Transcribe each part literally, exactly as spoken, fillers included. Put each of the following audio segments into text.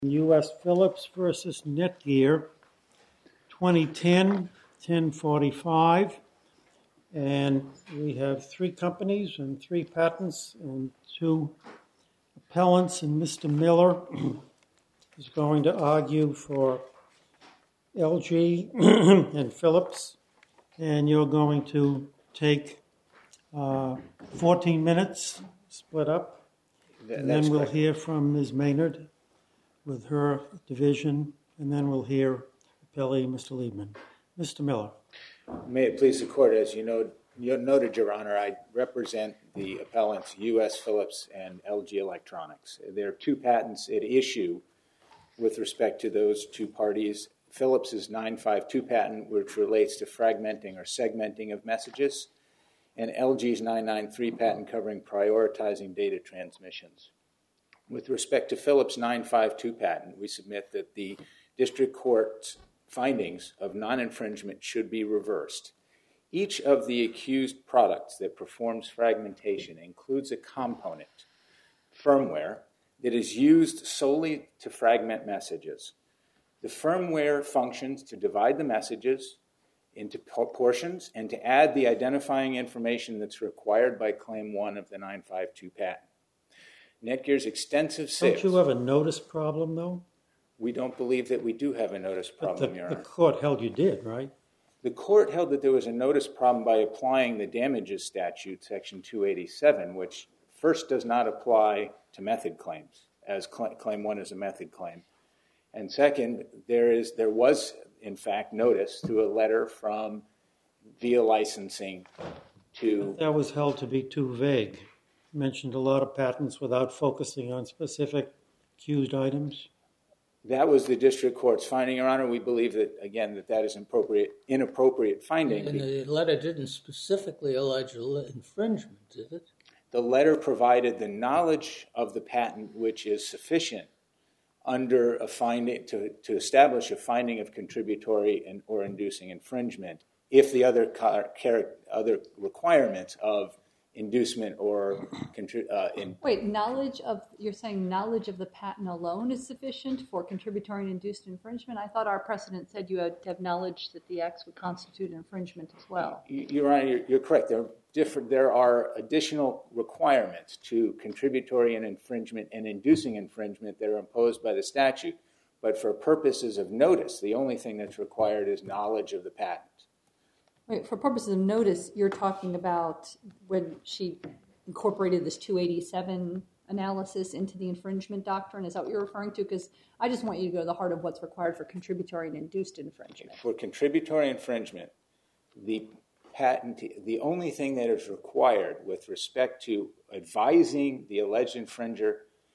U S Philips versus Netgear, twenty ten, ten forty-five. And we have three companies and three patents and two appellants. And Mister Miller is going to argue for L G and Philips. And you're going to take uh, fourteen minutes, split up. And then we'll correct. hear from Miz Maynard with her division, and then we'll hear appellee Mister Liebman. Mister Miller. May it please the court, as you know, you noted, Your Honor, I represent the appellants U S Philips and L G Electronics. There are two patents at issue with respect to those two parties. Philips' nine five two patent, which relates to fragmenting or segmenting of messages, and L G's nine nine three patent covering prioritizing data transmissions. With respect to Philips' nine five two patent, we submit that the district court's findings of non-infringement should be reversed. Each of the accused products that performs fragmentation includes a component, firmware, that is used solely to fragment messages. The firmware functions to divide the messages into portions and to add the identifying information that's required by Claim one of the nine five two patent. Netgear's extensive sales... Don't you have a notice problem, though? We don't believe that we do have a notice problem, but the, Your Honor. the court held you did, right? The court held that there was a notice problem by applying the damages statute, Section two eighty-seven, which first does not apply to method claims, as cl- Claim one is a method claim. And second, there is there was, in fact, notice through a letter from Via Licensing to... That was held to be too vague. You mentioned a lot of patents without focusing on specific accused items. That was the district court's finding, Your Honor. We believe that, again, that that is appropriate, inappropriate finding. And the letter didn't specifically allege infringement, did it? The letter provided the knowledge of the patent, which is sufficient under a finding to, to establish a finding of contributory and or inducing infringement if the other car, other requirements of inducement or uh, in wait knowledge of you're saying knowledge of the patent alone is sufficient for contributory and induced infringement? I thought our precedent said you had to have knowledge that the acts would constitute infringement as well. You're right. You're, you're correct. There are different. There are additional requirements to contributory and infringement and inducing infringement that are imposed by the statute. But for purposes of notice, the only thing that's required is knowledge of the patent. Wait, for purposes of notice, you're talking about when she incorporated this two eighty-seven analysis into the infringement doctrine? Is that what you're referring to? Because I just want you to go to the heart of what's required for contributory and induced infringement. For contributory infringement, the patent, the only thing that is required with respect to advising the alleged infringer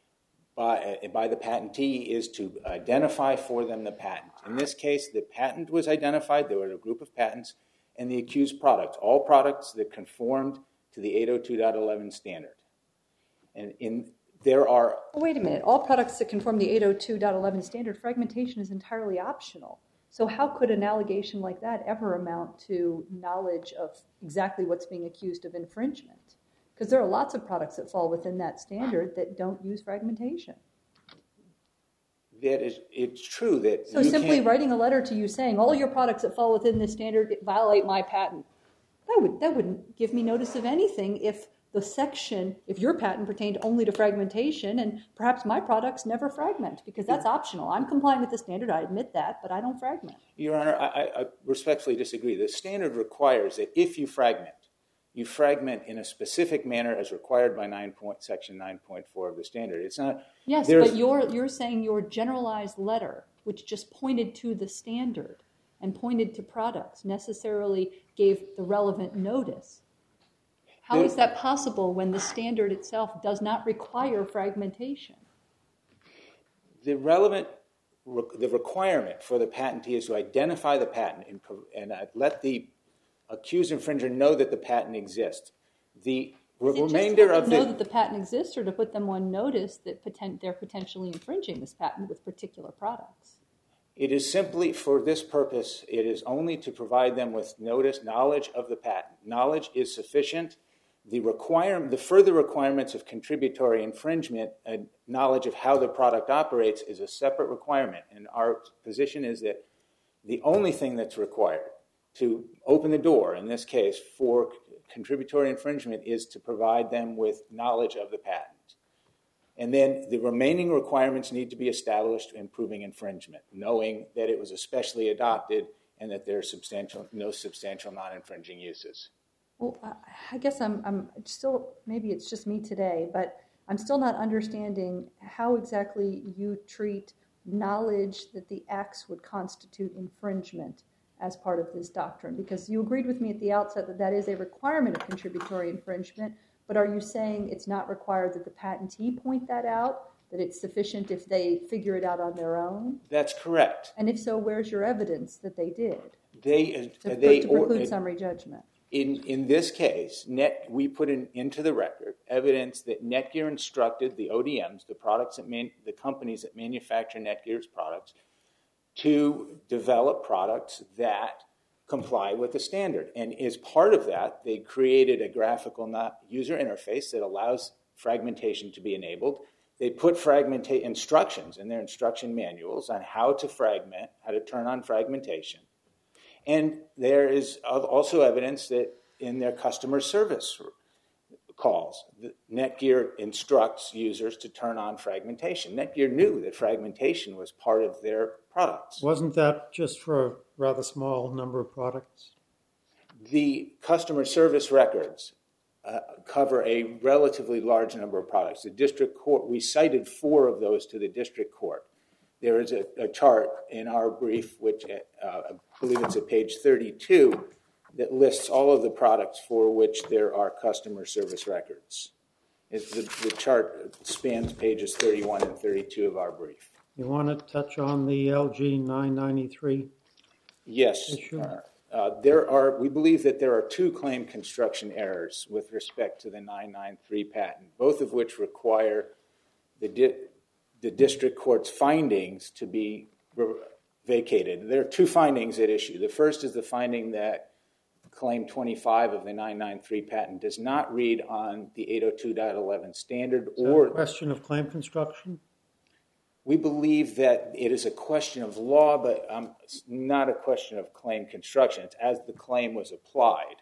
by, by the patentee is to identify for them the patent. In this case, the patent was identified. There were a group of patents. And the accused product, all products that conformed to the eight oh two dot eleven standard. And in there are... Well, wait a minute. All products that conform the eight oh two dot eleven standard, fragmentation is entirely optional. So how could an allegation like that ever amount to knowledge of exactly what's being accused of infringement? Because there are lots of products that fall within that standard that don't use fragmentation. That is, it's true that so you simply can't... writing a letter to you saying all your products that fall within this standard violate my patent, that would that wouldn't give me notice of anything if the section, if your patent pertained only to fragmentation, and perhaps my products never fragment because that's optional. I'm complying with the standard, I admit that, but I don't fragment. Your Honor, I, I respectfully disagree. The standard requires that if you fragment, you fragment in a specific manner as required by nine point, section nine point four of the standard. It's not... Yes, but you're you're saying your generalized letter, which just pointed to the standard and pointed to products, necessarily gave the relevant notice. How is that possible when the standard itself does not require fragmentation? The relevant, the requirement for the patentee is to identify the patent and, and let the accused infringer know that the patent exists. The Is it remainder just of know the... that the patent exists, or to put them on notice that poten- they're potentially infringing this patent with particular products? It is simply, for this purpose, it is only to provide them with notice, knowledge of the patent. Knowledge is sufficient. the requirement, the further requirements of contributory infringement and knowledge of how the product operates is a separate requirement. And our position is that the only thing that's required to open the door, in this case, for contributory infringement is to provide them with knowledge of the patent. And then the remaining requirements need to be established in proving infringement, knowing that it was especially adopted and that there are substantial, no substantial non-infringing uses. Well, I guess I'm, I'm still, maybe it's just me today, but I'm still not understanding how exactly you treat knowledge that the acts would constitute infringement as part of this doctrine. Because you agreed with me at the outset that that is a requirement of contributory infringement, but are you saying it's not required that the patentee point that out, that it's sufficient if they figure it out on their own? That's correct. And if so, where's your evidence that they did? They, to, they to preclude or, summary judgment. In in this case, Net we put in, into the record evidence that Netgear instructed the O D Ms, the products that man, the companies that manufacture Netgear's products, to develop products that comply with the standard. And as part of that, they created a graphical not user interface that allows fragmentation to be enabled. They put fragmenta- instructions in their instruction manuals on how to fragment, how to turn on fragmentation. And there is also evidence that in their customer service calls, Netgear instructs users to turn on fragmentation. Netgear knew that fragmentation was part of their products. Wasn't that just for a rather small number of products? The customer service records uh, cover a relatively large number of products. The district court, we cited four of those to the district court. There is a, a chart in our brief, which uh, I believe it's at page thirty-two, that lists all of the products for which there are customer service records. It's the, the chart spans pages thirty-one and thirty-two of our brief. You want to touch on the L G nine ninety-three? Yes. Issue? Uh, uh, there are. We believe that there are two claim construction errors with respect to the nine ninety-three patent, both of which require the di- the district court's findings to be re- vacated. There are two findings at issue. The first is the finding that Claim twenty-five of the nine ninety-three patent does not read on the eight oh two point eleven standard. Is or that a question of claim construction? We believe that it is a question of law, but um, it's not a question of claim construction. It's as the claim was applied.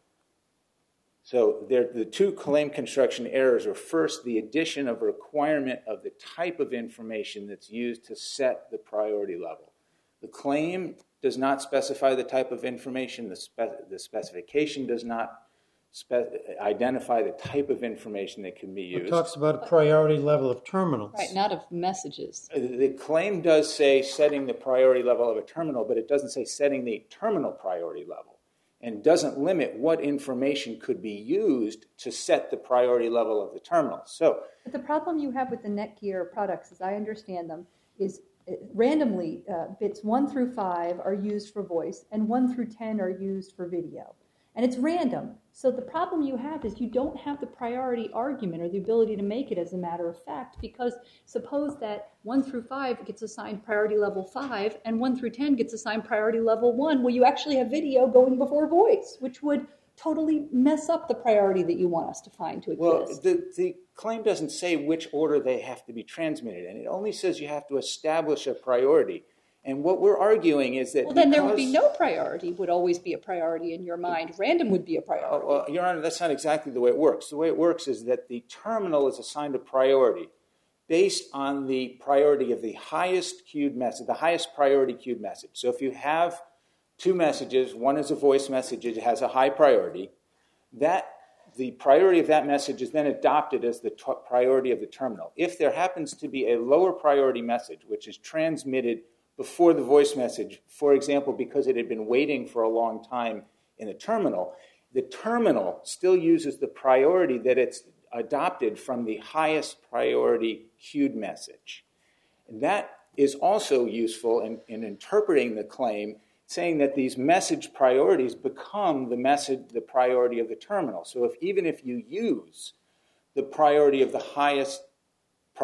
So there, the two claim construction errors are, first, the addition of a requirement of the type of information that's used to set the priority level. The claim does not specify the type of information. The, spe- the specification does not spe- identify the type of information that can be used. It talks about a priority level of terminals. Right, not of messages. The claim does say setting the priority level of a terminal, but it doesn't say setting the terminal priority level, and doesn't limit what information could be used to set the priority level of the terminal. So, but the problem you have with the Netgear products, as I understand them, is randomly uh, bits one through five are used for voice and one through ten are used for video. And it's random. So the problem you have is you don't have the priority argument or the ability to make it as a matter of fact, because suppose that one through five gets assigned priority level five and one through ten gets assigned priority level one. Well, you actually have video going before voice, which would totally mess up the priority that you want us to find to exist. Well, the, the claim doesn't say which order they have to be transmitted in. It only says you have to establish a priority. And what we're arguing is that well, then there would be no priority, would always be a priority in your mind. Random would be a priority. Uh, well, Your Honor, that's not exactly the way it works. The way it works is that the terminal is assigned a priority based on the priority of the highest queued message, the highest priority queued message. So if you have two messages, one is a voice message, it has a high priority, that the priority of that message is then adopted as the t- priority of the terminal. If there happens to be a lower priority message, which is transmitted before the voice message, for example, because it had been waiting for a long time in the terminal, the terminal still uses the priority that it's adopted from the highest priority queued message. And that is also useful in, in interpreting the claim, saying that these message priorities become the message, the priority of the terminal. So if even if you use the priority of the highest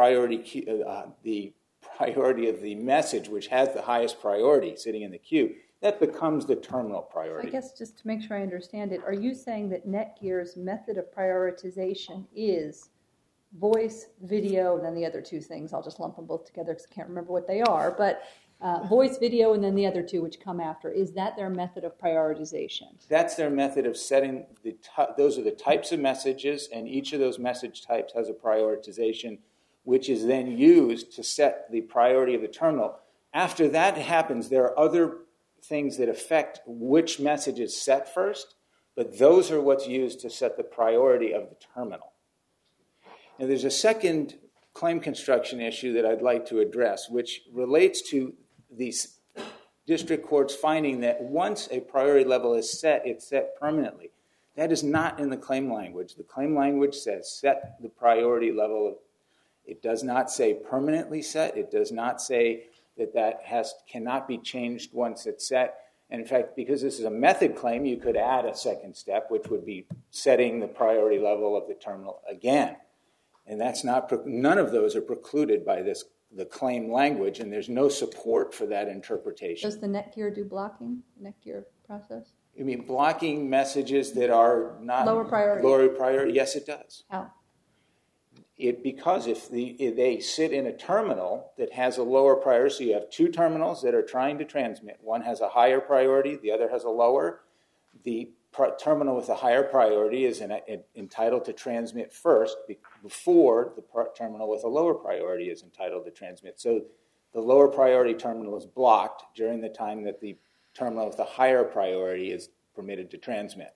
priority, uh, the priority of the message, which has the highest priority sitting in the queue, that becomes the terminal I priority. guess just to make sure I understand it, are you saying that Netgear's method of prioritization is voice, video, and then the other two things? I'll just lump them both together because I can't remember what they are. But uh, voice, video, and then the other two which come after. Is that their method of prioritization? That's their method of setting the. T- those are the types of messages, and each of those message types has a prioritization, which is then used to set the priority of the terminal. After that happens, there are other things that affect which message is set first, but those are what's used to set the priority of the terminal. Now, there's a second claim construction issue that I'd like to address, which relates to the district court's finding that once a priority level is set, it's set permanently. That is not in the claim language. The claim language says set the priority level. It does not say permanently set. It does not say that that has cannot be changed once it's set. And in fact, because this is a method claim, you could add a second step, which would be setting the priority level of the terminal again. And that's not, none of those are precluded by this, the claim language, and there's no support for that interpretation. Does the Netgear do blocking, Netgear process? You mean blocking messages that are not Lower priority. Lower priority? Yes, it does. How? It, because if, the, if they sit in a terminal that has a lower priority, so you have two terminals that are trying to transmit. One has a higher priority, the other has a lower. The pr- terminal with a higher priority is in a, in, entitled to transmit first be, before the pr- terminal with a lower priority is entitled to transmit. So the lower priority terminal is blocked during the time that the terminal with a higher priority is permitted to transmit.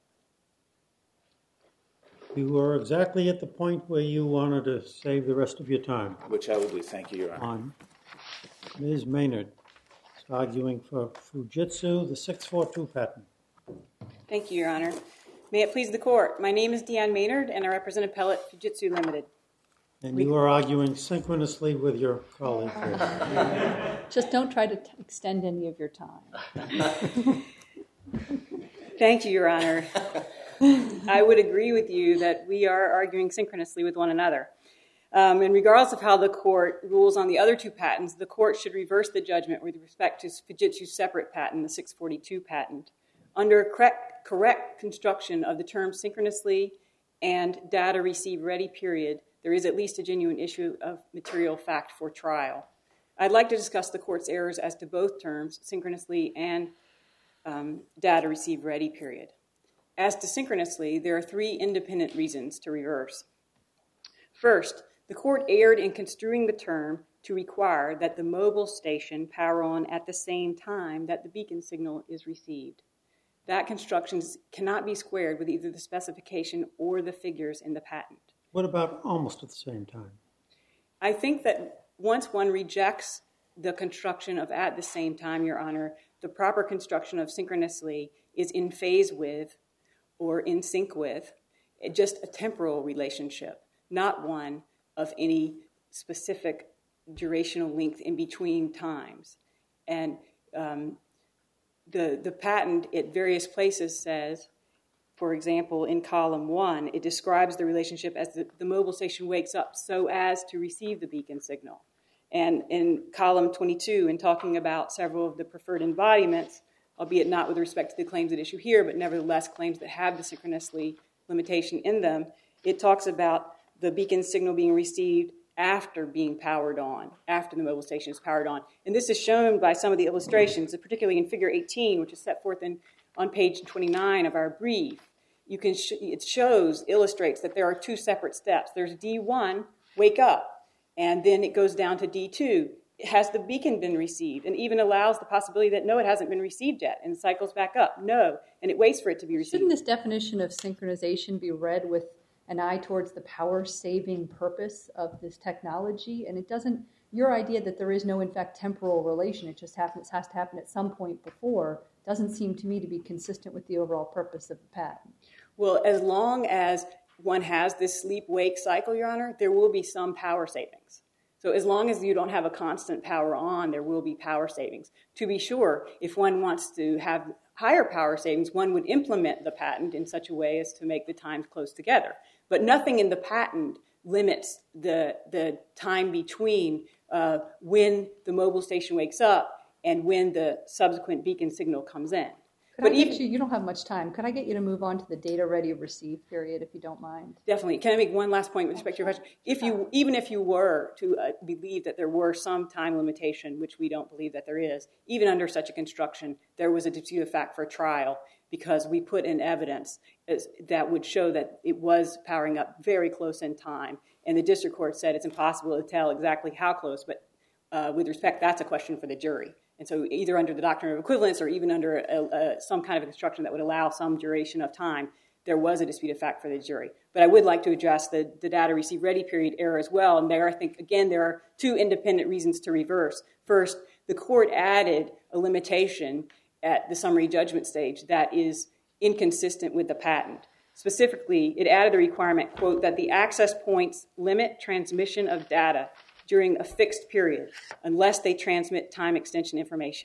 You were exactly at the point where you wanted to save the rest of your time. Which I will do. Thank you, Your Honor. On Miz Maynard is arguing for Fujitsu, the six forty-two patent. Thank you, Your Honor. May it please the Court. My name is Deanne Maynard, and I represent Appellate Fujitsu Limited. And you are arguing synchronously with your colleague here. Just don't try to t- extend any of your time. Thank you, Your Honor. I would agree with you that we are arguing synchronously with one another. Um, and regardless of how the Court rules on the other two patents, the Court should reverse the judgment with respect to Fujitsu's separate patent, the six forty-two patent. Under correct, correct construction of the term synchronously and data receive ready period, there is at least a genuine issue of material fact for trial. I'd like to discuss the Court's errors as to both terms, synchronously and um, data receive ready period. As to synchronously, there are three independent reasons to reverse. First, the Court erred in construing the term to require that the mobile station power on at the same time that the beacon signal is received. That construction cannot be squared with either the specification or the figures in the patent. What about almost at the same time? I think that once one rejects the construction of at the same time, Your Honor, the proper construction of synchronously is in phase with or in sync with just a temporal relationship, not one of any specific durational length in between times. And um, the, the patent at various places says, for example, in column one, it describes the relationship as the, the mobile station wakes up so as to receive the beacon signal. And in column twenty-two, in talking about several of the preferred embodiments, albeit not with respect to the claims at issue here, but nevertheless claims that have the synchronously limitation in them, it talks about the beacon signal being received after being powered on, after the mobile station is powered on. And this is shown by some of the illustrations, particularly in figure eighteen, which is set forth in, on page twenty-nine of our brief. You can sh- it shows, illustrates that there are two separate steps. There's D one, wake up, and then it goes down to D two. Has the beacon been received? And even allows the possibility that no, it hasn't been received yet, and cycles back up, no, and it waits for it to be received. Shouldn't this definition of synchronization be read with an eye towards the power-saving purpose of this technology? And it doesn't, your idea that there is no, in fact, temporal relation, it just happens, has to happen at some point before, doesn't seem to me to be consistent with the overall purpose of the patent. Well, as long as one has this sleep-wake cycle, Your Honor, there will be some power savings. So as long as you don't have a constant power on, there will be power savings. To be sure, if one wants to have higher power savings, one would implement the patent in such a way as to make the times close together. But nothing in the patent limits the, the time between uh, when the mobile station wakes up and when the subsequent beacon signal comes in. Could But I get even, you, you don't have much time. Could I get you to move on to the data ready receive period, if you don't mind? Definitely. Can I make one last point with respect to your question? If you, even if you were to uh, believe that there were some time limitation, which we don't believe that there is, even under such a construction, there was a dispute of fact for trial because we put in evidence as, that would show that it was powering up very close in time. And the district court said it's impossible to tell exactly how close, but uh, with respect, that's a question for the jury. And so either under the doctrine of equivalence or even under a, a, some kind of a construction that would allow some duration of time, there was a dispute of fact for the jury. But I would like to address the, the data receive ready period error as well. And there, I think, again, there are two independent reasons to reverse. First, the court added a limitation at the summary judgment stage that is inconsistent with the patent. Specifically, it added a requirement, quote, that the access points limit transmission of data during a fixed period unless they transmit time extension information.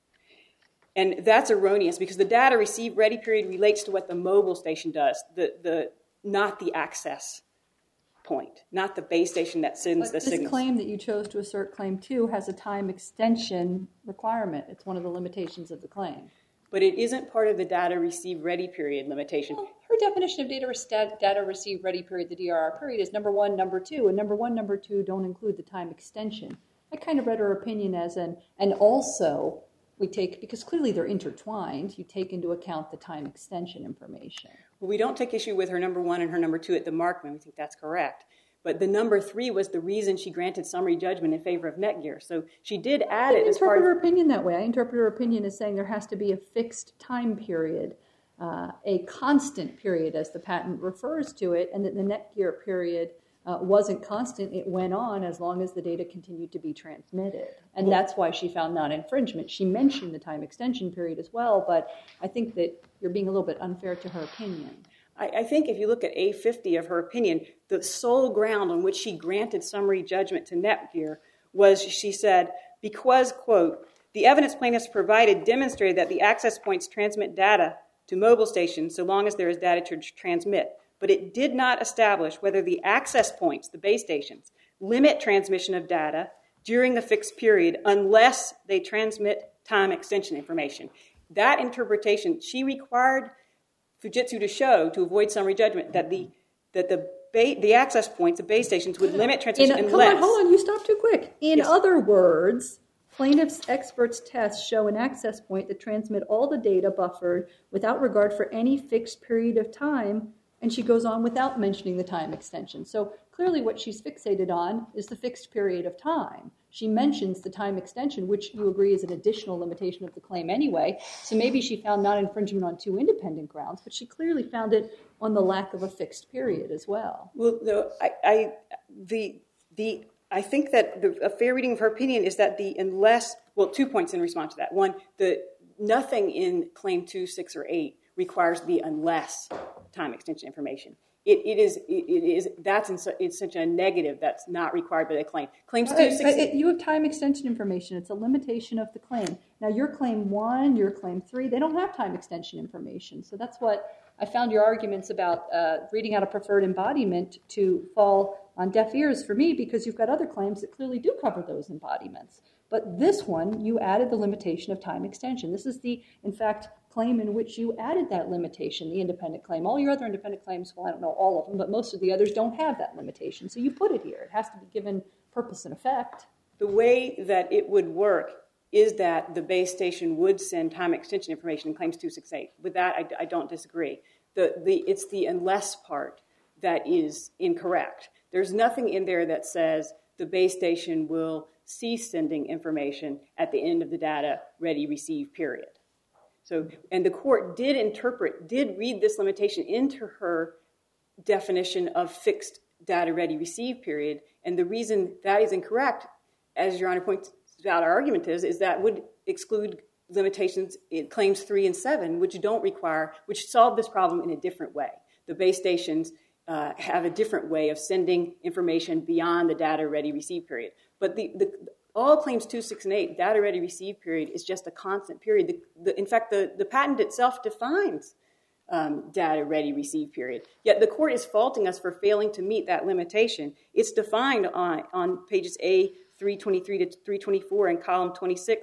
And that's erroneous because the data receive ready period relates to what the mobile station does, the, the, not the access point, not the base station that sends But the this signals. claim that you chose to assert claim two has a time extension requirement. It's one of the limitations of the claim. But it isn't part of the data receive ready period limitation. Well, her definition of data, re- data receive ready period, the D R R period, is number one, number two, and number one, number two don't include the time extension. I kind of read her opinion as an, and also we take, because clearly they're intertwined, you take into account the time extension information. Well, we don't take issue with her number one and her number two at the Markman. We think that's correct. But the number three was the reason she granted summary judgment in favor of Netgear. So she did add I it as part interpret of her opinion that way. I interpret her opinion as saying there has to be a fixed time period, uh, a constant period as the patent refers to it, and that the Netgear period uh, wasn't constant. It went on as long as the data continued to be transmitted. And well, that's why she found non-infringement. She mentioned the time extension period as well, but I think that you're being a little bit unfair to her opinion. I, I think if you look at A fifty of her opinion, the sole ground on which she granted summary judgment to Netgear was, she said, because, quote, the evidence plaintiffs provided demonstrated that the access points transmit data to mobile stations so long as there is data to transmit. But it did not establish whether the access points, the base stations, limit transmission of data during the fixed period unless they transmit time extension information. That interpretation, she required Fujitsu to show, to avoid summary judgment, that the that the ba- the access points, the base stations, would limit transmission In, unless... Come on, hold on, you stopped too quick. In Yes. other words, plaintiffs' experts' tests show an access point that transmit all the data buffered without regard for any fixed period of time, and she goes on without mentioning the time extension. So clearly what she's fixated on is the fixed period of time. She mentions the time extension, which you agree is an additional limitation of the claim anyway. So maybe she found non-infringement on two independent grounds, but she clearly found it on the lack of a fixed period as well. Well, the, I, I, the, the, I think that the, a fair reading of her opinion is that the unless, well, two points in response to that. One, the nothing in claim two, six, or eight requires the unless time extension information. It, it is, it, it is, that's in, it's such a negative that's not required by the claim. Claims two, six, But it, you have time extension information. It's a limitation of the claim. Now your claim one, your claim three, they don't have time extension information. So that's what I found your arguments about uh, reading out a preferred embodiment to fall on deaf ears for me, because you've got other claims that clearly do cover those embodiments. But this one, you added the limitation of time extension. This is the, in fact, claim in which you added that limitation, the independent claim. All your other independent claims, well, I don't know all of them, but most of the others don't have that limitation. So you put it here. It has to be given purpose and effect. The way that it would work is that the base station would send time extension information in claims two, six, eight. With that, I, I don't disagree. The, the, it's the unless part that is incorrect. There's nothing in there that says the base station will cease sending information at the end of the data ready receive period. So, and the court did interpret, did read this limitation into her definition of fixed data ready receive period. And the reason that is incorrect, as Your Honor points out, our argument is, is that would exclude limitations in claims three and seven, which don't require, which solve this problem in a different way. The base stations uh, have a different way of sending information beyond the data ready receive period. But the, the all claims two, six, and eight, data ready receive period is just a constant period. The, the, in fact, the, the patent itself defines um, data ready receive period. Yet the court is faulting us for failing to meet that limitation. It's defined on, on pages A three twenty-three to three twenty-four in column twenty-six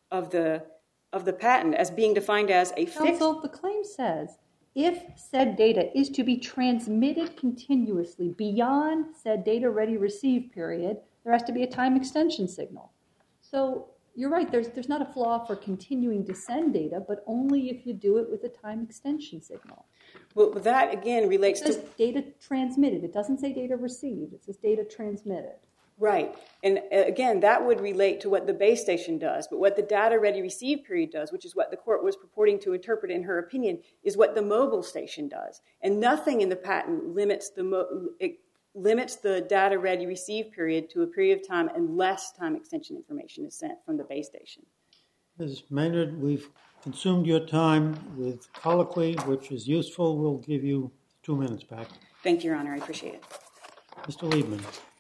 of the of the patent as being defined as a fixed. Counsel, the claim says, if said data is to be transmitted continuously beyond said data ready receive period, there has to be a time extension signal. So you're right, there's there's not a flaw for continuing to send data, but only if you do it with a time extension signal. Well, that again relates It says to data transmitted. It doesn't say data received. It says data transmitted. right. And uh, again, that would relate to what the base station does, but what the data ready receive period does, which is what the court was purporting to interpret in her opinion, is what the mobile station does. And nothing in the patent limits the mo- it limits the data ready receive period to a period of time unless time extension information is sent from the base station. Miz Maynard, we've consumed your time with colloquy, which is useful. We'll give you two minutes back. Thank you, Your Honor. I appreciate it. Mister Liebman.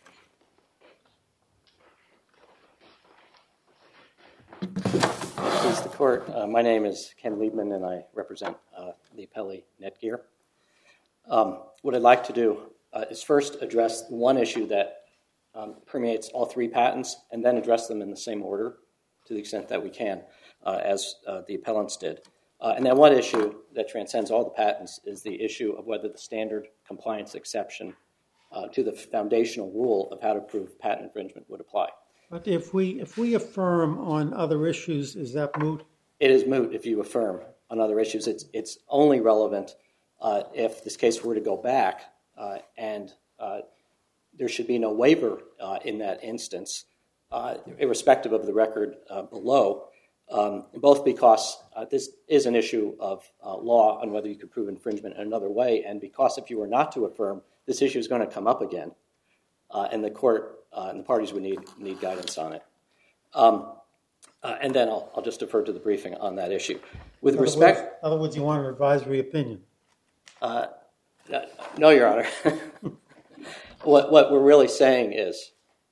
Please, the court. Uh, my name is Ken Liebman, and I represent uh, the appellee Netgear. Um, what I'd like to do uh, is first address one issue that um, permeates all three patents, and then address them in the same order to the extent that we can, uh, as uh, the appellants did. Uh, and then one issue that transcends all the patents is the issue of whether the standard compliance exception uh, to the foundational rule of how to prove patent infringement would apply. But if we if we affirm on other issues, is that moot? It is moot if you affirm on other issues. It's it's only relevant uh, if this case were to go back, uh, and uh, there should be no waiver uh, in that instance, uh, irrespective of the record uh, below, um, both because uh, this is an issue of uh, law on whether you could prove infringement in another way, and because if you were not to affirm, this issue is going to come up again, uh, and the court uh, and the parties would need need guidance on it. Um, Uh, and then I'll, I'll just defer to the briefing on that issue. With In other respect... words, in other words, you want an advisory opinion. Uh, no, Your Honor. what, what we're really saying is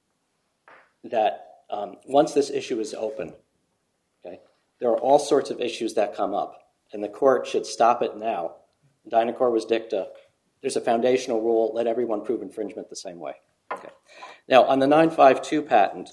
that um, once this issue is open, okay, there are all sorts of issues that come up, and the court should stop it now. Dynacor was dicta. There's a foundational rule. Let everyone prove infringement the same way. Okay. Now, on the nine five two patent,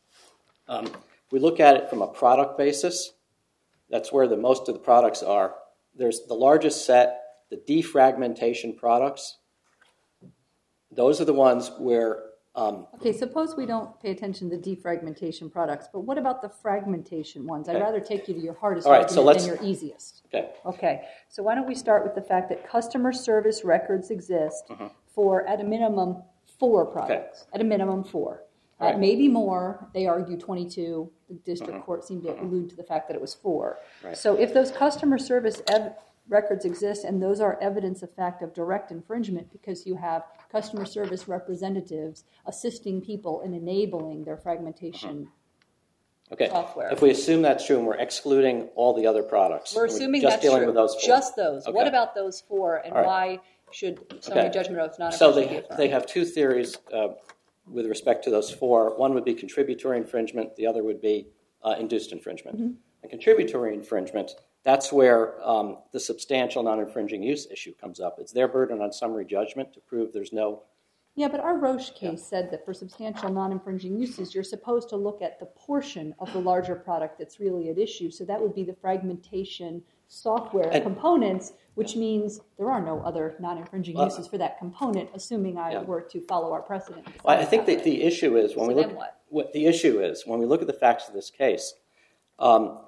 um, we look at it from a product basis. That's where the most of the products are. There's the largest set, the defragmentation products. Those are the ones where... Um, Okay, suppose we don't pay attention to defragmentation products, but what about the fragmentation ones? I'd Okay. rather take you to your hardest All right, so argument let's- than your easiest. okay. Okay, so why don't we start with the fact that customer service records exist Uh-huh. for, at a minimum, four products. At a minimum, four. All Uh, right. maybe more. They argue twenty-two. The district Uh-huh. court seemed to allude to the fact that it was four. Right. So if those customer service ev- records exist, and those are evidence of fact of direct infringement because you have customer service representatives assisting people in enabling their fragmentation Okay. software. If we assume that's true and we're excluding all the other products, We're and assuming just that's dealing true. with those four. Just those. Okay. What about those four, and All right. why should summary Okay. judgment of non So infringement they, be affirmed? they have two theories uh, with respect to those four. One would be contributory infringement. The other would be uh, induced infringement. Mm-hmm. And contributory infringement, that's where um, the substantial non-infringing use issue comes up. It's their burden on summary judgment to prove there's no... Yeah, but our Roche case said that for substantial non-infringing uses, you're supposed to look at the portion of the larger product that's really at issue. So that would be the fragmentation software And- components, which means there are no other non-infringing Well, uses for that component, assuming I yeah. were to follow our precedent. Well, I think that the issue is when So we then look... what? What the issue is, when we look at the facts of this case, um,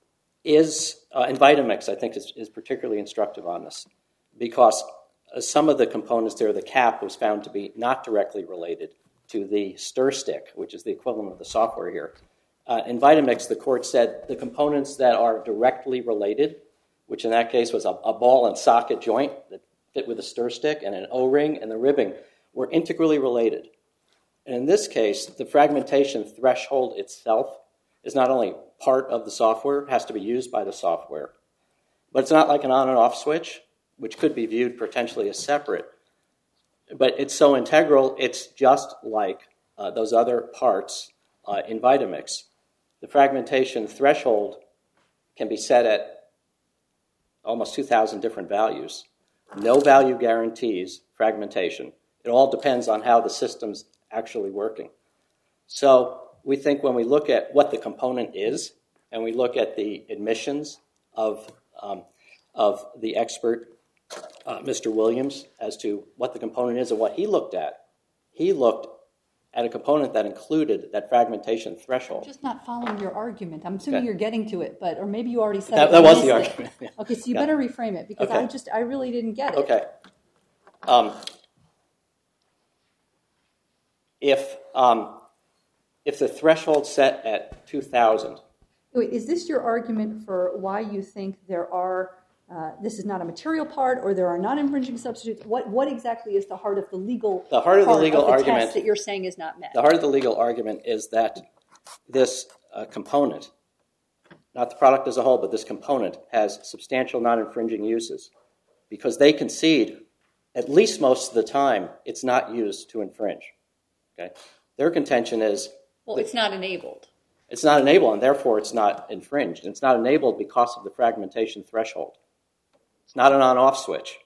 is, uh, and Vitamix, I think, is, is particularly instructive on this, because uh, some of the components there, the cap was found to be not directly related to the stir stick, which is the equivalent of the software here. Uh, in Vitamix, the court said the components that are directly related, which in that case was a, a ball and socket joint that fit with a stir stick and an O-ring and the ribbing, were integrally related. And in this case, the fragmentation threshold itself is not only part of the software, has to be used by the software, but it's not like an on and off switch, which could be viewed potentially as separate. But it's so integral, it's just like uh, those other parts uh, in Vitamix. The fragmentation threshold can be set at almost two thousand different values. No value guarantees fragmentation. It all depends on how the system's actually working. So we think when we look at what the component is, and we look at the admissions of um, of the expert, uh, Mister Williams, as to what the component is and what he looked at, he looked at a component that included that fragmentation threshold. I'm just not following your argument. I'm assuming Okay. you're getting to it, but or maybe you already said That, it. that and I was the missed it. argument. Yeah. Okay, so you Yeah. better reframe it because Okay. I just I really didn't get it. Okay. Um, if um, if the threshold set at two thousand, Wait, is this your argument for why you think there are, uh, this is not a material part or there are non-infringing substitutes? What what exactly is the heart of the legal The heart of the part legal of the argument- test that you're saying is not met? the heart of the legal argument is that this uh, component, not the product as a whole, but this component has substantial non-infringing uses because they concede, at least most of the time, it's not used to infringe. Okay, their contention is Well, it's not enabled. it's not enabled, and therefore it's not infringed. It's not enabled because of the fragmentation threshold. It's not an on-off switch.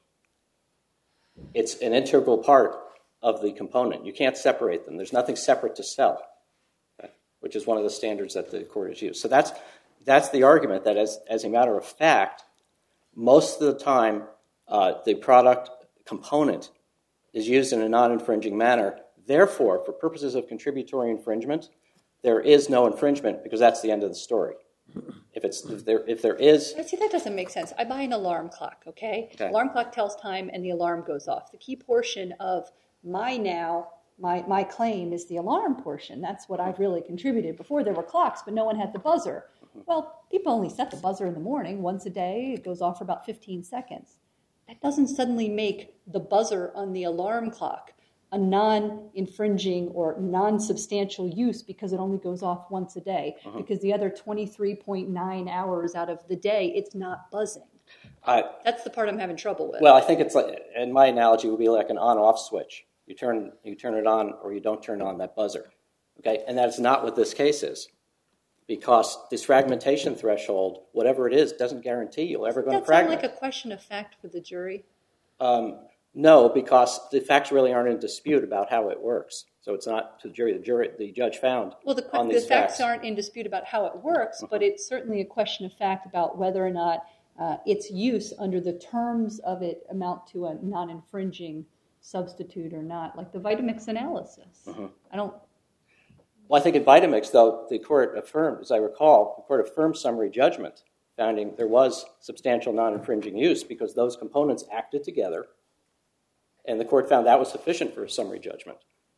It's an integral part of the component. You can't separate them. There's nothing separate to sell, okay, which is one of the standards that the court has used. So that's that's the argument that as, as a matter of fact, most of the time uh, the product component is used in a non-infringing manner. Therefore, for purposes of contributory infringement, there is no infringement because that's the end of the story. If it's if there if there is, See, that doesn't make sense. I buy an alarm clock, okay? Okay. Alarm clock tells time and the alarm goes off. The key portion of my now, my, my claim is the alarm portion. That's what I've really contributed. Before there were clocks, but no one had the buzzer. Well, people only set the buzzer in the morning once a day. It goes off for about fifteen seconds. That doesn't suddenly make the buzzer on the alarm clock a non-infringing or non-substantial use because it only goes off once a day. Uh-huh. Because the other twenty-three point nine hours out of the day, it's not buzzing. uh, That's the part I'm having trouble with. well, I think it's like, and my analogy would be like an on-off switch. You turn you turn it on or you don't turn on that buzzer, okay? And that's not what this case is, because this fragmentation threshold, whatever it is, doesn't guarantee you'll ever go to Does that sound fragment. like a question of fact for the jury? Um, no, because the facts really aren't in dispute about how it works. So it's not to the jury. The jury, the judge found Well, the, on the these facts, facts. aren't in dispute about how it works, but it's certainly a question of fact about whether or not uh, its use under the terms of it amount to a non-infringing substitute or not, like the Vitamix analysis. I don't. Well, I think in Vitamix, though, the court affirmed, as I recall, the court affirmed summary judgment, finding there was substantial non-infringing use because those components acted together, and the court found that was sufficient for a summary judgment.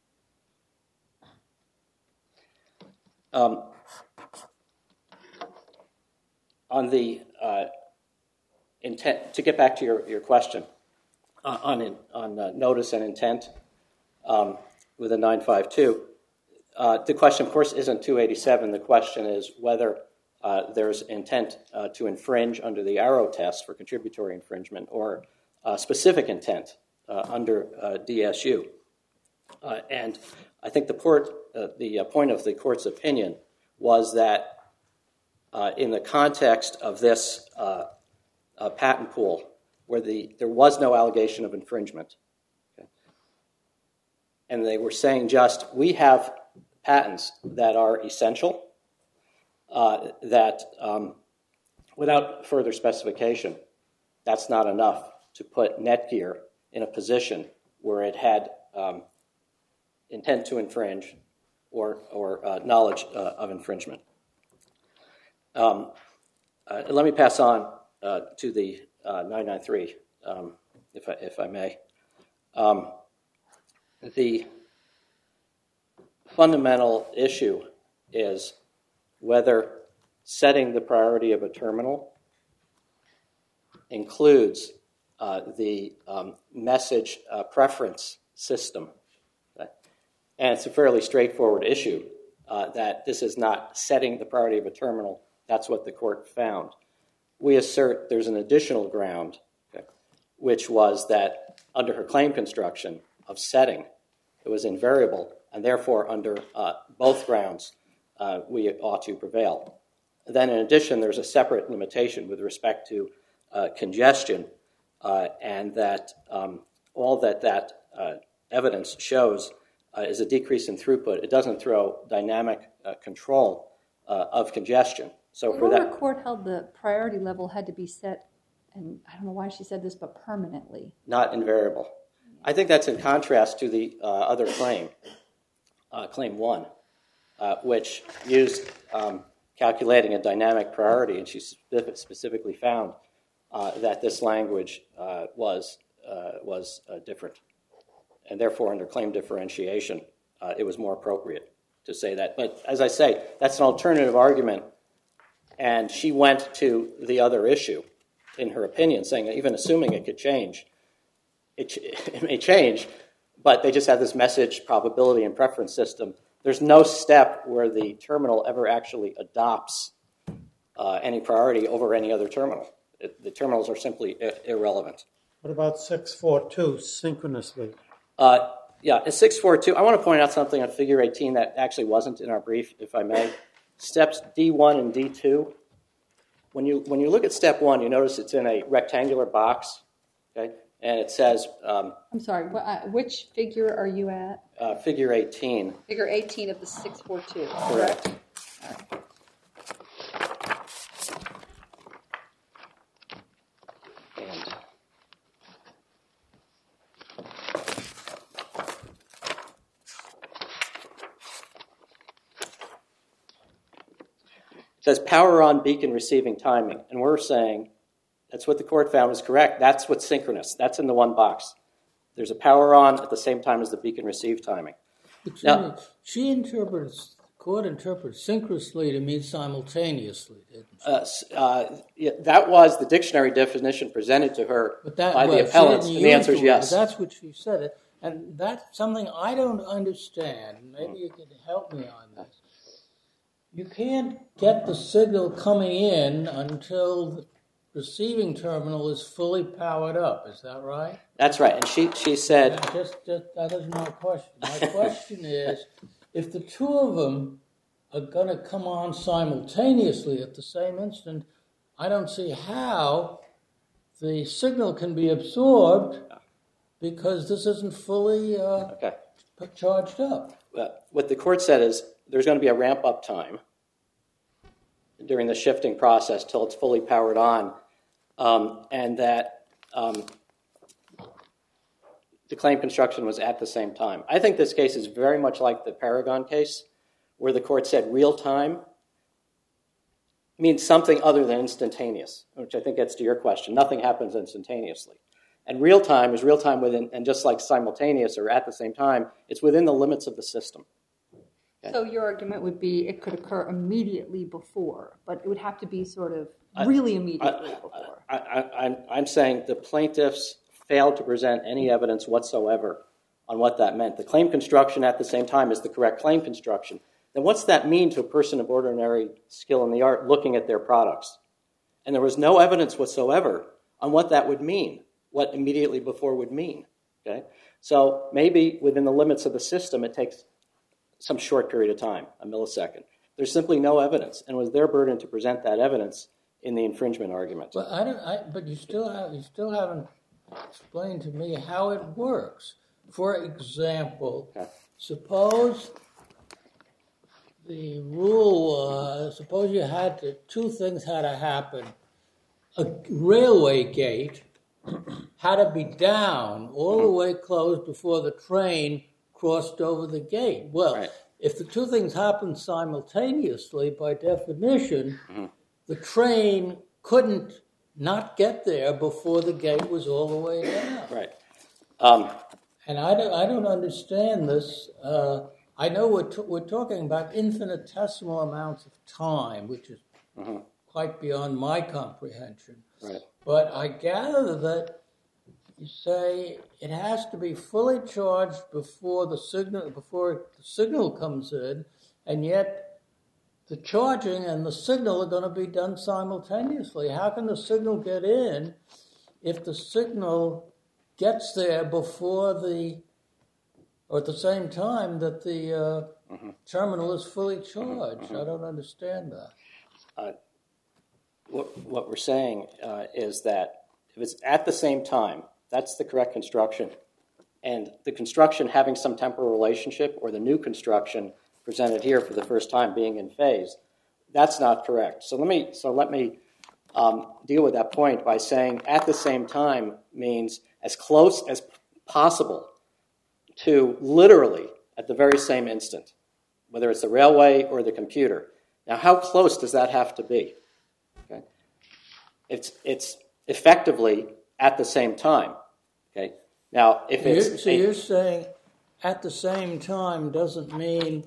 Um, on the uh, intent, to get back to your, your question, uh, on, in, on uh, notice and intent um, with a nine five two, uh, the question, of course, isn't two eighty-seven. The question is whether uh, there's intent uh, to infringe under the Arrow test for contributory infringement or uh, specific intent uh, under uh, D S U. Uh, and I think the, port, uh, the uh, point of the court's opinion was that uh, in the context of this uh, uh, patent pool, where the, there was no allegation of infringement, okay, and they were saying just, we have patents that are essential, uh, that um, without further specification, that's not enough to put Netgear in a position where it had um, intent to infringe or, or uh, knowledge uh, of infringement. Um, uh, let me pass on uh, to the uh, nine ninety-three, um, if, I, if I may. Um, the fundamental issue is whether setting the priority of a terminal includes uh, the um, message uh, preference system. Okay? And it's a fairly straightforward issue uh, that this is not setting the priority of a terminal. That's what the court found. We assert there's an additional ground, okay, which was that under her claim construction of setting, it was invariable, and therefore under uh, both grounds, uh, we ought to prevail. Then in addition, there's a separate limitation with respect to uh, congestion, uh, and that um, all that that uh, evidence shows uh, is a decrease in throughout. It doesn't throw dynamic uh, control uh, of congestion. So The for lower that, court held the priority level had to be set, and I don't know why she said this, but permanently. not invariable. I think that's in contrast to the uh, other claim, uh, claim one, uh, which used um, calculating a dynamic priority, and she specific, specifically found uh, that this language uh, was uh, was uh, different, and therefore under claim differentiation, uh, it was more appropriate to say that. But as I say, that's an alternative argument, and she went to the other issue in her opinion, saying that even assuming it could change, it, it may change, but they just have this message probability and preference system. There's no step where the terminal ever actually adopts uh, any priority over any other terminal. It, the terminals are simply I- irrelevant. What about six four two, synchronously? Uh, yeah, in six four two, I want to point out something on figure eighteen that actually wasn't in our brief, if I may. Steps D one and D two. When you when you look at step one, you notice it's in a rectangular box, okay, and it says um, I'm sorry, wh- uh, which figure are you at? uh, figure eighteen. Figure eighteen of the six four two. Correct. And it says power on beacon receiving timing, and we're saying that's what the court found was correct. That's what's synchronous. That's in the one box. There's a power on at the same time as the beacon receive timing. But Now- she interprets, the court interprets synchronously to mean simultaneously, didn't she? Uh, s- uh, yeah, that was the dictionary definition presented to her But that, by well, the she appellants, didn't and the use answer is word, yes. but that's what she said. It, and that's something I don't understand. Maybe you could help me on this. You can't get the signal coming in until the receiving terminal is fully powered up. Is that right? That's right. And she, she said, That just, just that isn't my question. My question is, if the two of them are going to come on simultaneously at the same instant, I don't see how the signal can be absorbed because this isn't fully uh, okay. charged up. Well, what the court said is there's going to be a ramp-up time during the shifting process till it's fully powered on, um, and that um, the claim construction was at the same time. I think this case is very much like the Paragon case, where the court said real time means something other than instantaneous, which I think gets to your question. Nothing happens instantaneously. And real time is real time within, and just like simultaneous or at the same time, it's within the limits of the system. Okay. So your argument would be it could occur immediately before, but it would have to be sort of really immediately I, before. I, I, I'm, I'm saying the plaintiffs failed to present any evidence whatsoever on what that meant. The claim construction at the same time is the correct claim construction. Then what's that mean to a person of ordinary skill in the art looking at their products? And there was no evidence whatsoever on what that would mean, what immediately before would mean. Okay, so maybe within the limits of the system it takes some short period of time, a millisecond. There's simply no evidence, and it was their burden to present that evidence in the infringement argument. But I don't. I, but you still have. You still haven't explained to me how it works. For example, Okay. suppose the rule was, suppose you had to, two things had to happen. A railway gate had to be down all the way closed before the train crossed over the gate. Well, Right. if the two things happen simultaneously, by definition, Mm-hmm. the train couldn't not get there before the gate was all the way down. Right. Um, And I don't, I don't understand this. Uh, I know we're, t- we're talking about infinitesimal amounts of time, which is mm-hmm. quite beyond my comprehension. Right. But I gather that you say it has to be fully charged before the signal before the signal comes in, and yet the charging and the signal are going to be done simultaneously. How can the signal get in if the signal gets there before the, or at the same time that the uh, mm-hmm. terminal is fully charged? Mm-hmm. I don't understand that. Uh, what, what we're saying uh, is that if it's at the same time, that's the correct construction. And the construction having some temporal relationship, or the new construction presented here for the first time being in phase, that's not correct. So let me so let me um, deal with that point by saying at the same time means as close as possible to literally at the very same instant, whether it's the railway or the computer. Now, how close does that have to be? Okay, it's it's effectively at the same time. Okay, now if it's you're, so a, you're saying at the same time doesn't mean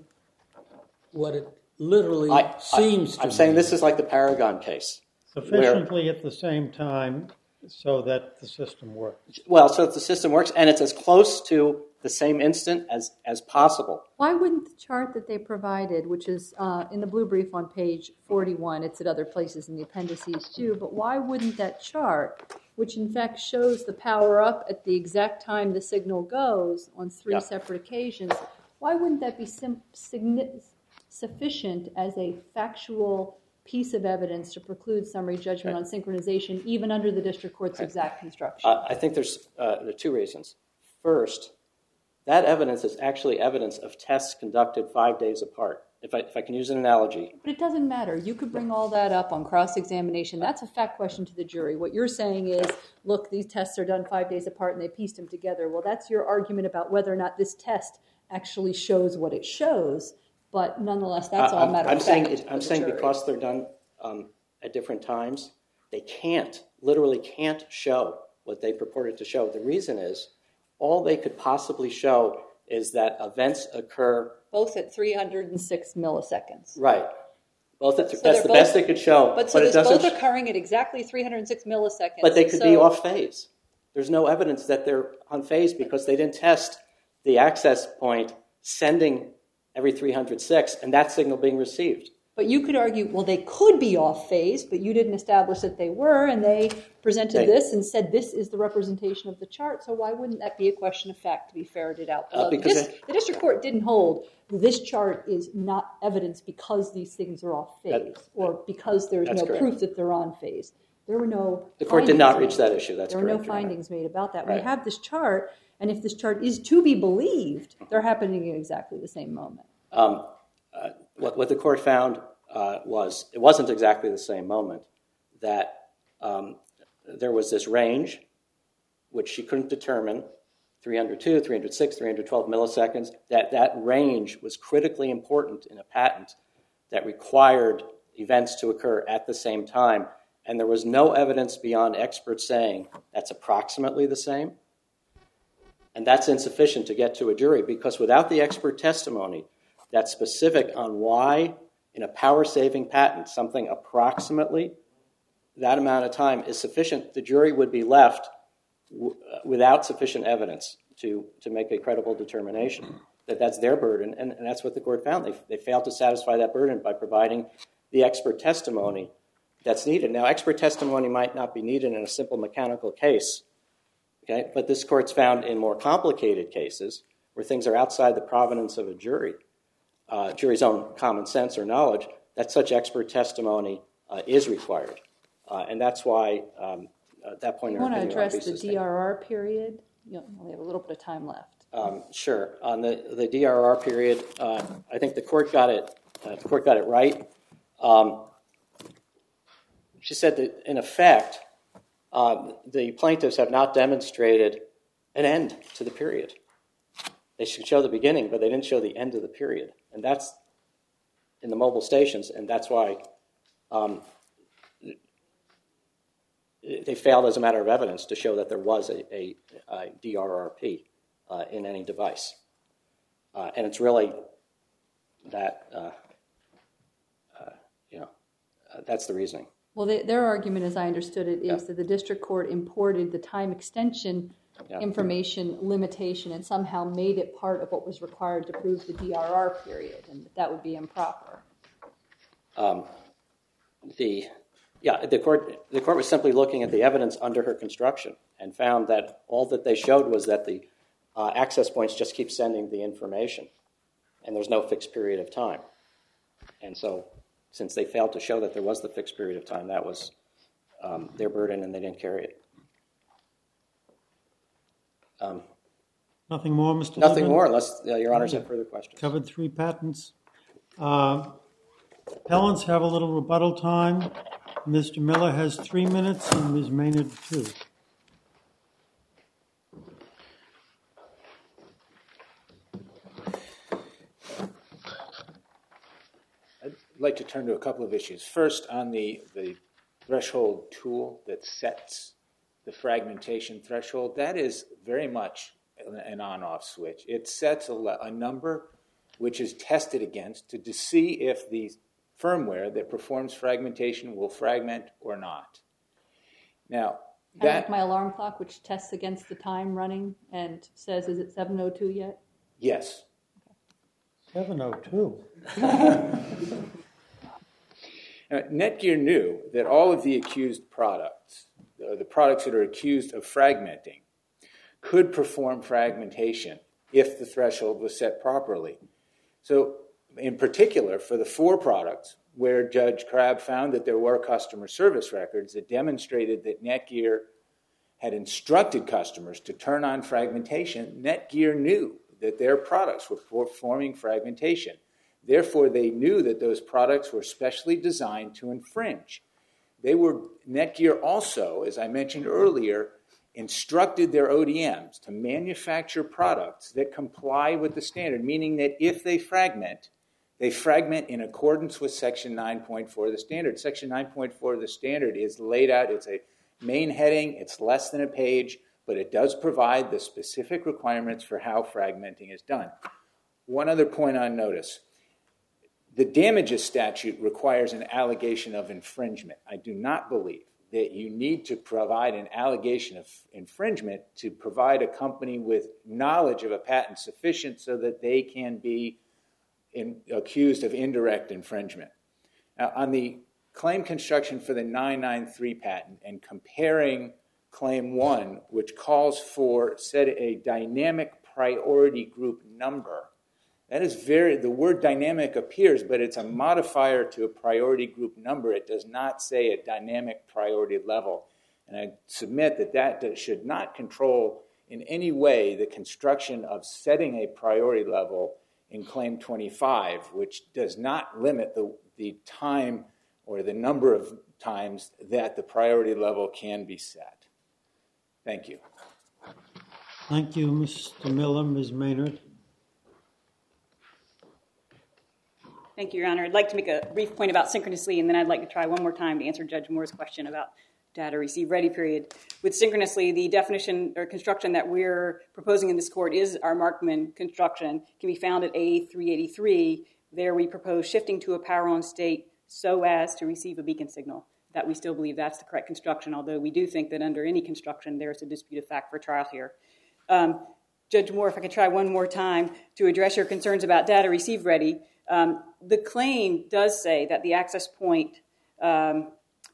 what it literally I, seems I, to I'm be. saying this is like the Paragon case. Sufficiently where, at the same time so that the system works. Well, so that the system works, and it's as close to the same instant as, as possible. Why wouldn't the chart that they provided, which is uh, in the blue brief on page forty-one, it's at other places in the appendices too, but why wouldn't that chart, which in fact shows the power up at the exact time the signal goes on three Yeah. separate occasions, why wouldn't that be sim- signi- sufficient as a factual piece of evidence to preclude summary judgment Okay. on synchronization, even under the district court's Okay. exact construction? Uh, I think there's uh, there are two reasons. First, that evidence is actually evidence of tests conducted five days apart. If I, if I can use an analogy. But it doesn't matter. You could bring all that up on cross-examination. That's a fact question to the jury. What you're saying is, look, these tests are done five days apart and they pieced them together. Well, that's your argument about whether or not this test actually shows what it shows. But nonetheless, that's Uh, all I'm, matter I'm of saying fact. it, I'm for the saying jury. because they're done um, at different times, they can't, literally can't show what they purported to show. The reason is, all they could possibly show is that events occur. Both at three hundred six milliseconds. Right. Both at, So that's they're the both- best they could show. But so it there's doesn't. both occurring at exactly three hundred six milliseconds. But they could so, be off phase. There's no evidence that they're on phase because they didn't test the access point sending every three hundred six and that signal being received. But you could argue, well, they could be off phase, but you didn't establish that they were, and they presented They- this and said this is the representation of the chart. So why wouldn't that be a question of fact to be ferreted out? Uh, Uh, the, because dis- it- the district court didn't hold this chart is not evidence because these things are off phase, That- or because there's that's no correct. proof that they're on phase. There were no. The court did not reach findings made. that issue. That's there were correct, no Your Honor. findings made about that. Right. We have this chart, and if this chart is to be believed, they're happening at exactly the same moment. Um, uh, what, what the court found uh, was it wasn't exactly the same moment, that um, there was this range which she couldn't determine, three hundred two, three hundred six, three hundred twelve milliseconds, that that range was critically important in a patent that required events to occur at the same time, and there was no evidence beyond experts saying that's approximately the same. And that's insufficient to get to a jury, because without the expert testimony that's specific on why, in a power-saving patent, something approximately that amount of time is sufficient, the jury would be left w- without sufficient evidence to, to make a credible determination that that's their burden, and, and that's what the court found. They, they failed to satisfy that burden by providing the expert testimony that's needed. Now, expert testimony might not be needed in a simple mechanical case, okay? But this court's found in more complicated cases where things are outside the provenance of a jury, uh, jury's own common sense or knowledge, that such expert testimony uh, is required. Uh, and that's why um, at that point You in our want to opinion, I'll address be the sustained. D R R period? You only have a little bit of time left. Um, sure. On the, the D R R period, uh, I think the court got it. Uh, the court got it right. Um, she said that, in effect, um, the plaintiffs have not demonstrated an end to the period. They should show the beginning, but they didn't show the end of the period, and that's in the mobile stations, and that's why um, they failed as a matter of evidence to show that there was a, a, a D R R P uh, in any device. Uh, and it's really that, uh, uh, you know, uh, that's the reasoning. Well, they, their argument, as I understood it, is Yeah. that the district court imported the time extension Yeah. information limitation and somehow made it part of what was required to prove the D R R period, and that, that would be improper. Um, the yeah, the court the court was simply looking at the evidence under her construction and found that all that they showed was that the uh, access points just keep sending the information, and there's no fixed period of time. And so, since they failed to show that there was the fixed period of time, that was um, their burden, and they didn't carry it. Um, Nothing more, Mister nothing Levin? more, unless uh, Your Honors have further questions. Covered three patents. Uh, Appellants have a little rebuttal time. Mister Miller has three minutes and Miz Maynard two. I'd like to turn to a couple of issues. First, on the, the threshold tool that sets the fragmentation threshold, that is very much an on-off switch. It sets a, a number which is tested against to, to see if the firmware that performs fragmentation will fragment or not. Now, I that like my alarm clock, which tests against the time running and says, is it seven oh two yet? yes. seven oh two. Now, Netgear knew that all of the accused products, uh, the products that are accused of fragmenting, could perform fragmentation if the threshold was set properly. So, in particular, for the four products where Judge Crabb found that there were customer service records that demonstrated that Netgear had instructed customers to turn on fragmentation, Netgear knew that their products were performing fragmentation. Therefore, they knew that those products were specially designed to infringe. They were, Netgear also, as I mentioned earlier, instructed their O D Ms to manufacture products that comply with the standard, meaning that if they fragment, they fragment in accordance with Section nine point four of the standard. Section nine point four of the standard is laid out. It's a main heading. It's less than a page, but it does provide the specific requirements for how fragmenting is done. One other point on notice. The damages statute requires an allegation of infringement. I do not believe that you need to provide an allegation of infringement to provide a company with knowledge of a patent sufficient so that they can be in, accused of indirect infringement. Now, on the claim construction for the nine ninety-three patent and comparing claim one, which calls for, set a dynamic priority group number, that is very, the word dynamic appears, but it's a modifier to a priority group number. It does not say a dynamic priority level. And I submit that that should not control in any way the construction of setting a priority level in Claim twenty-five, which does not limit the, the time or the number of times that the priority level can be set. Thank you. Thank you, Mister Miller. Miz Maynard. Thank you, Your Honor. I'd like to make a brief point about synchronously, and then I'd like to try one more time to answer Judge Moore's question about data receive ready period. With synchronously, the definition or construction that we're proposing in this court is our Markman construction. It can be found at A three eighty-three. There we propose shifting to a power on state so as to receive a beacon signal. That we still believe that's the correct construction, although we do think that under any construction there's a dispute of fact for trial here. Um, Judge Moore, if I could try one more time to address your concerns about data receive ready. Um, the claim does say that the access point um,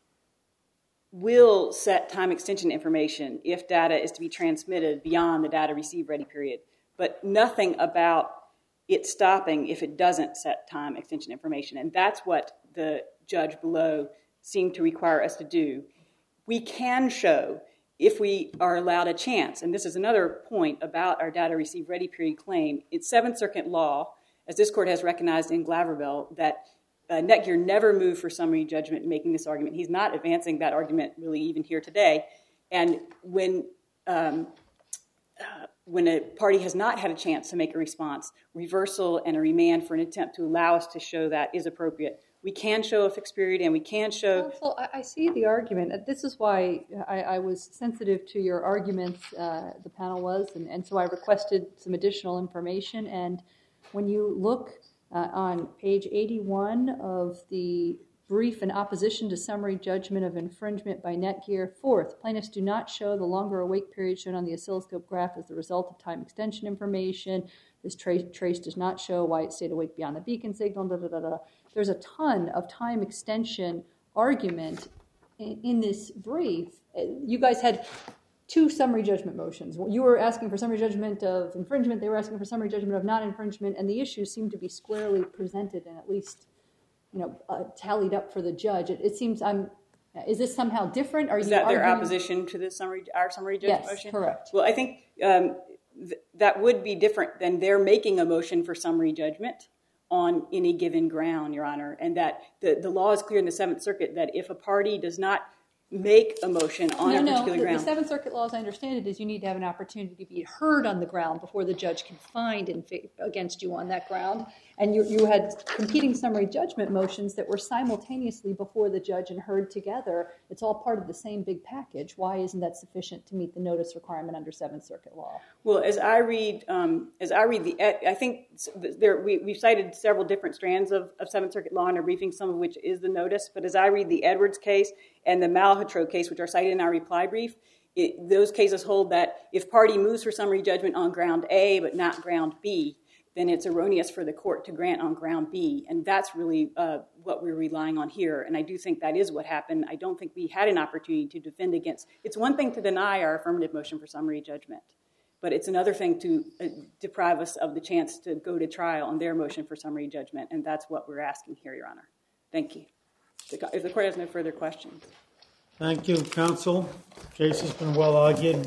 will set time extension information if data is to be transmitted beyond the data receive ready period, but nothing about it stopping if it doesn't set time extension information. And that's what the judge below seemed to require us to do. We can show, if we are allowed a chance, and this is another point about our data receive ready period claim, it's Seventh Circuit law, as this court has recognized in Glaverville, that uh, Netgear never moved for summary judgment in making this argument. He's not advancing that argument really even here today. And when um, uh, when a party has not had a chance to make a response, reversal and a remand for an attempt to allow us to show that is appropriate. We can show a fixed period, and we can show... Counsel, I, I see the argument. This is why I, I was sensitive to your arguments, uh, the panel was, and, and so I requested some additional information. And when you look uh, on page eighty-one of the brief in opposition to summary judgment of infringement by Netgear, fourth, plaintiffs do not show the longer awake period shown on the oscilloscope graph as the result of time extension information. This trace, trace does not show why it stayed awake beyond the beacon signal, da, da, da, da. There's a ton of time extension argument in, in this brief. You guys had two summary judgment motions. You were asking for summary judgment of infringement. They were asking for summary judgment of non-infringement, and the issues seem to be squarely presented and at least, you know, uh, tallied up for the judge. It, it seems I'm. Is this somehow different? Are Is you that their arguing... opposition to the summary, our summary judgment yes, motion? Yes, correct. Well, I think um, th- that would be different than they're making a motion for summary judgment on any given ground, Your Honor, and that the, the law is clear in the Seventh Circuit that if a party does not make a motion on no, a no, particular the, ground. the Seventh Circuit law, as I understand it, is you need to have an opportunity to be heard on the ground before the judge can find in fa- against you on that ground. And you, you had competing summary judgment motions that were simultaneously before the judge and heard together. It's all part of the same big package. Why isn't that sufficient to meet the notice requirement under Seventh Circuit law? Well, as I read, um, as I read the, I think there we, we've cited several different strands of, of Seventh Circuit law in our briefing, some of which is the notice. But as I read the Edwards case and the Malhotra case, which are cited in our reply brief, it, those cases hold that if party moves for summary judgment on ground A but not ground B, then it's erroneous for the court to grant on ground B. And that's really uh, what we're relying on here. And I do think that is what happened. I don't think we had an opportunity to defend against. It's one thing to deny our affirmative motion for summary judgment, but it's another thing to uh, deprive us of the chance to go to trial on their motion for summary judgment. And that's what we're asking here, Your Honor. Thank you. If the court has no further questions. Thank you, counsel. Case has been well argued.